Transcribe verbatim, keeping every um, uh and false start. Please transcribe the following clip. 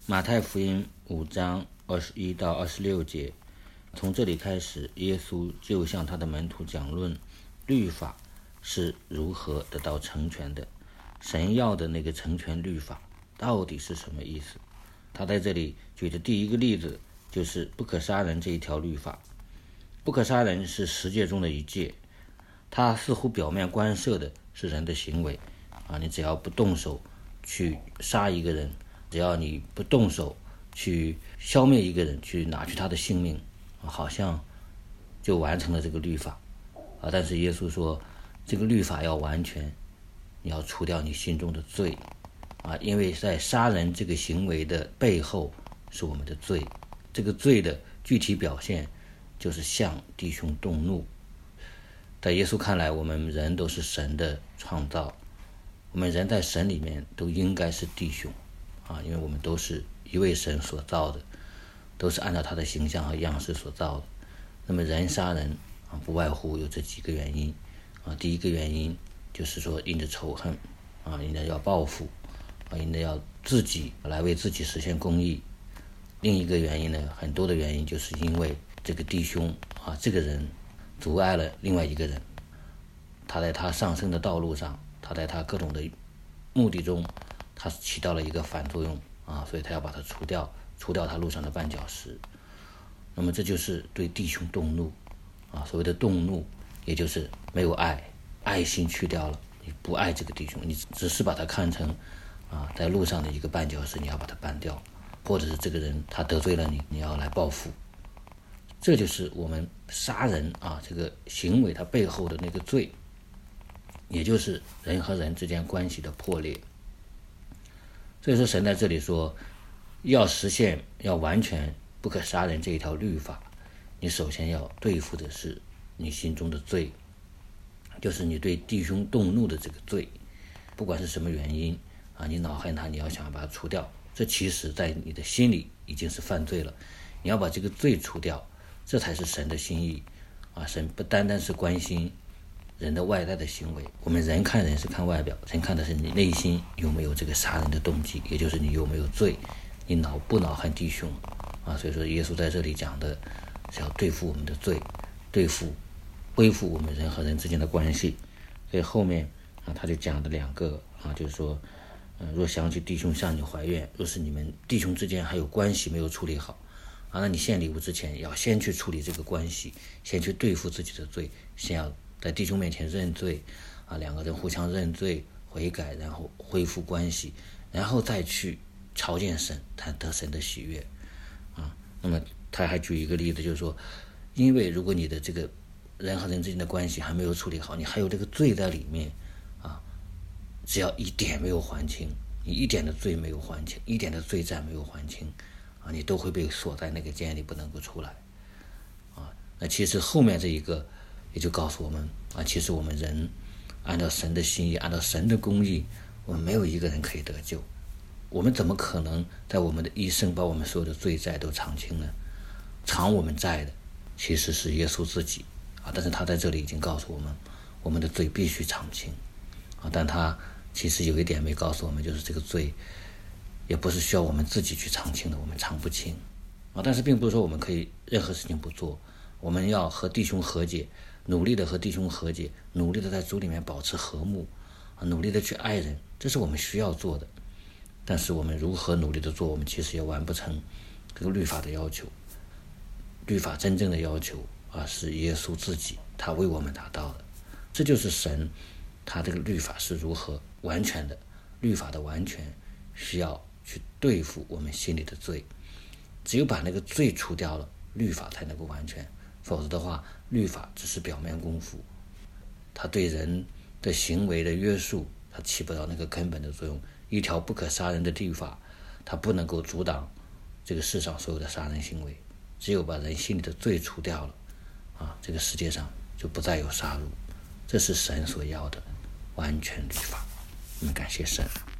马太福音五章二十一到二十六节，从这里开始，耶稣就向他的门徒讲论律法是如何得到成全的，神要的那个成全律法到底是什么意思。他在这里举的第一个例子就是不可杀人这一条律法。不可杀人是十诫中的一诫，它似乎表面关涉的是人的行为啊，你只要不动手去杀一个人，只要你不动手去消灭一个人，去拿去他的性命，好像就完成了这个律法啊。但是耶稣说，这个律法要完全，你要除掉你心中的罪啊，因为在杀人这个行为的背后是我们的罪，这个罪的具体表现就是向弟兄动怒。在耶稣看来，我们人都是神的创造，我们人在神里面都应该是弟兄啊，因为我们都是一位神所造的，都是按照他的形象和样式所造的。那么人杀人啊，不外乎有这几个原因啊。第一个原因就是说因着仇恨啊，因着要报复啊，因着要自己来为自己实现公义。另一个原因呢，很多的原因就是因为这个弟兄啊，这个人阻碍了另外一个人，他在他上升的道路上，他在他各种的目的中，他起到了一个反作用啊，所以他要把它除掉，除掉他路上的绊脚石。那么这就是对弟兄动怒啊，所谓的动怒，也就是没有爱，爱心去掉了，你不爱这个弟兄，你只是把他看成啊，在路上的一个绊脚石，你要把它搬掉，或者是这个人他得罪了你，你要来报复。这就是我们杀人啊这个行为它背后的那个罪，也就是人和人之间关系的破裂。所以说神在这里说，要实现要完全不可杀人这一条律法，你首先要对付的是你心中的罪，就是你对弟兄动怒的这个罪，不管是什么原因啊，你恼恨他，你要想要把它除掉，这其实在你的心里已经是犯罪了，你要把这个罪除掉，这才是神的心意啊！神不单单是关心人的外在的行为，我们人看人是看外表，神看的是你内心有没有这个杀人的动机，也就是你有没有罪，你恼不恼恨弟兄啊？所以说耶稣在这里讲的是要对付我们的罪，对付恢复我们人和人之间的关系。所以后面啊他就讲的两个啊，就是说呃，若想起弟兄向你怀怨，若是你们弟兄之间还有关系没有处理好啊，那你献礼物之前要先去处理这个关系，先去对付自己的罪，先要在弟兄面前认罪啊，两个人互相认罪悔改，然后恢复关系，然后再去朝见神，谈得神的喜悦啊。那么他还举一个例子，就是说，因为如果你的这个人和人之间的关系还没有处理好，你还有这个罪在里面啊，只要一点没有还清，你一点的罪没有还清，一点的罪债没有还清啊，你都会被锁在那个监里不能够出来啊。那其实后面这一个也就告诉我们啊，其实我们人按照神的心意，按照神的公义，我们没有一个人可以得救，我们怎么可能在我们的一生把我们所有的罪债都偿清呢？偿我们债的其实是耶稣自己啊，但是他在这里已经告诉我们，我们的罪必须偿清啊。但他其实有一点没告诉我们，就是这个罪也不是需要我们自己去偿清的，我们偿不清啊。但是并不是说我们可以任何事情不做，我们要和弟兄和解，努力的和弟兄和解，努力的在主里面保持和睦啊，努力的去爱人，这是我们需要做的。但是我们如何努力的做，我们其实也完不成这个律法的要求。律法真正的要求啊，是耶稣自己他为我们达到的。这就是神他这个律法是如何完全的，律法的完全需要去对付我们心里的罪，只有把那个罪除掉了，律法才能够完全，否则的话律法只是表面功夫，它对人的行为的约束它起不到那个根本的作用。一条不可杀人的律法它不能够阻挡这个世上所有的杀人行为，只有把人心里的罪除掉了啊，这个世界上就不再有杀戮，这是神所要的完全律法。我们感谢神。